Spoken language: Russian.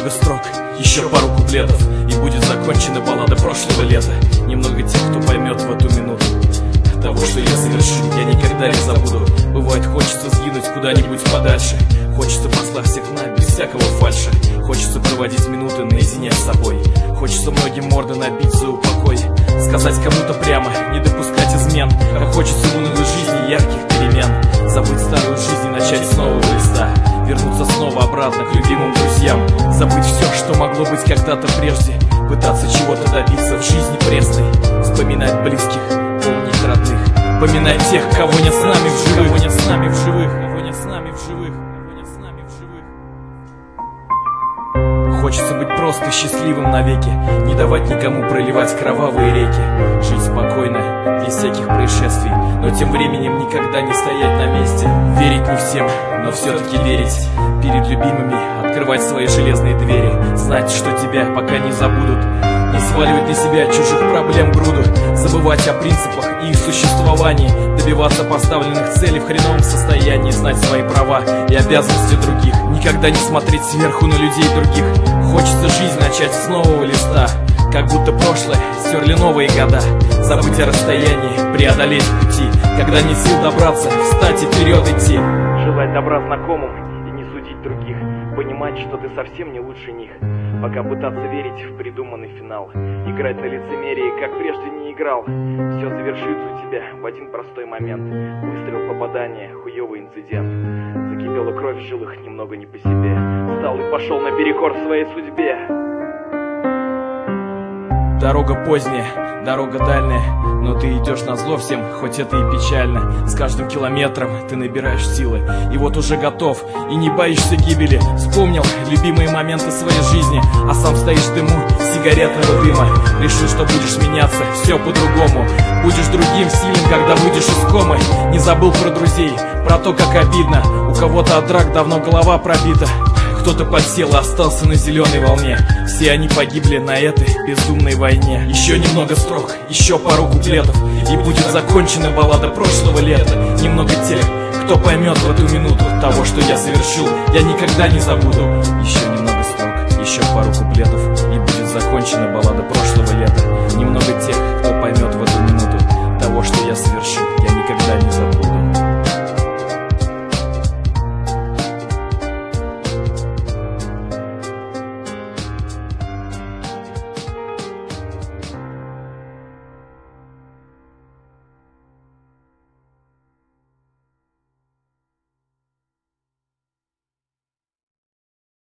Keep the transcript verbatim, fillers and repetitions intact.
немного строк, еще пару куплетов, и будет закончена баллада прошлого лета. Немного тех, кто поймет в эту минуту того, что я совершил, я никогда не забуду. Бывает, хочется сгинуть куда-нибудь подальше, хочется послать всех на без всякого фальша, хочется проводить минуты наедине с собой, хочется многим морды набить за упокой, сказать кому-то прямо, не допускать измен, а хочется в унылой жизни ярких перемен, забыть старую жизнь и начать с нового листа, вернуться снова обратно к любимым друзьям, забыть все, что могло быть когда-то прежде, пытаться чего-то добиться в жизни пресной, вспоминать близких, помнить родных, поминать тех, кого нет с нами в живых, кого нет с нами в живых, кого нет с нами в живых, кого нет с нами в живых. Хочется быть просто счастливым навеки, не давать никому проливать кровавые реки, жить спокойно, без всяких происшествий, но тем временем никогда не стоять на месте, верить не всем, но все-таки верить, перед любимыми открывать свои железные двери, знать, что тебя пока не забудут, не сваливать на себя чужих проблем груду, забывать о принципах и их существовании, добиваться поставленных целей в хреновом состоянии, знать свои права и обязанности других, никогда не смотреть сверху на людей других. Хочется жизнь начать с нового листа, как будто прошлое стерли новые года, забыть о расстоянии, преодолеть пути, когда нет сил добраться, встать и вперед идти. Желать добра знакомым и не судить других, понимать, что ты совсем не лучше них, пока пытаться верить в придуманный финал, играть на лицемерии, как прежде не играл. Все завершится у тебя в один простой момент, выстрел, попадания, хуёвый инцидент. Закипела кровь в жилах немного не по себе, встал и пошел наперекор своей судьбе. Дорога поздняя, дорога дальняя, но ты идешь назло всем, хоть это и печально. С каждым километром ты набираешь силы, и вот уже готов, и не боишься гибели. Вспомнил любимые моменты своей жизни, а сам стоишь в дыму сигаретного дыма. Решил, что будешь меняться, все по-другому, будешь другим, сильным, когда выйдешь из комы. Не забыл про друзей, про то, как обидно, у кого-то от драк давно голова пробита, кто-то подсел и остался на зеленой волне, все они погибли на этой безумной войне. Еще немного строк, еще пару куплетов, и будет закончена баллада прошлого лета. Немного тех, кто поймет в эту минуту того, что я совершил, я никогда не забуду. Еще немного строк, еще пару куплетов, и будет закончена баллада прошлого лета. Немного тех,